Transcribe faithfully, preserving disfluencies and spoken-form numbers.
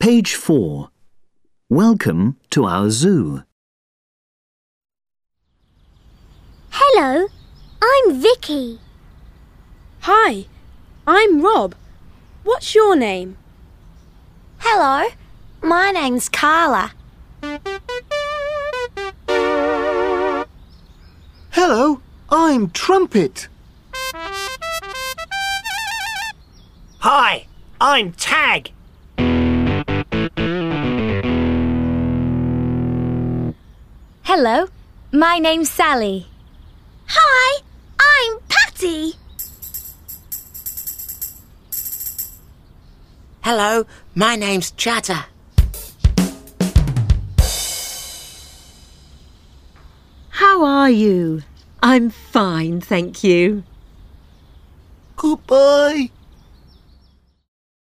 Page four. Welcome to our zoo. Hello, I'm Vicky. Hi, I'm Rob. What's your name? Hello, my name's Carla. Hello, I'm Trumpet. Hi, I'm Tag. Hello, my name's Sally. Hi, I'm Patty. Hello, my name's Chatter. How are you? I'm fine, thank you. Goodbye.